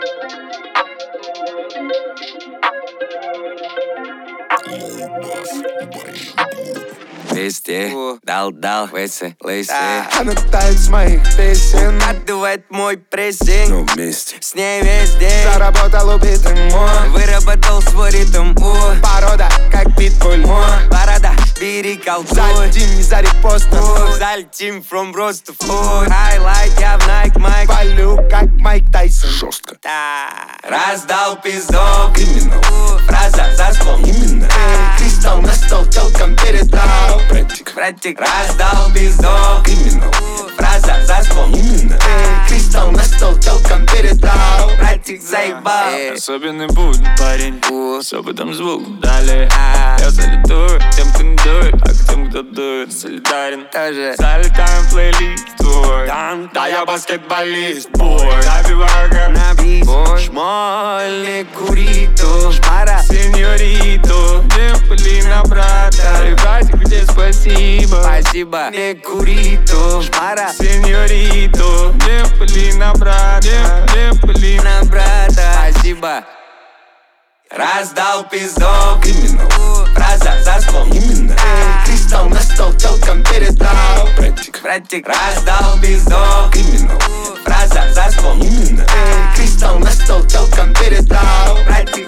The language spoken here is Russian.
Везде дал, веселый. Она тает с моих песен, Отдувает мой прессинг, но вместе с ней весь день. заработал убитый мой. Выработал свой ритм, Порода, как питбуль мой. борода, бери колдуй. Залетим не за репостом, Залетим from Ростов. Хайлайт, я в Nike Майк. валю, как Майк Тайсон. Жестко. Раздал пиздов, Криминал. фраза за слом. Именно. Кристалл на стол телкам передал. Братик, раздал пиздов, Криминал. фраза за слом. Именно. Кристалл на стол телкам передал. Братик, заебал. Особенный будни, парень, с опытом звук далее. Я залетаю тем, кто не дует, а к тем, кто дует, солидарен. Тоже Залетаем в плейлист твой. Да, я баскетболист, бой. Забиваю как на бис. бой. Шмоль, куриту, шмара. Сеньориту, не пыли на брата. Ребятик, где спасибо. Спасибо, не куриту, шмара. Сеньориту, не пыли на брата. Не пыли На брата, спасибо. Раздал пиздов, Криминал. фраза за слом. Именно. Кристалл на стол телкам передал. Братик, раздал пиздов, Криминал. фраза за слом. Именно. Кристалл на стол телкам передал. Братик,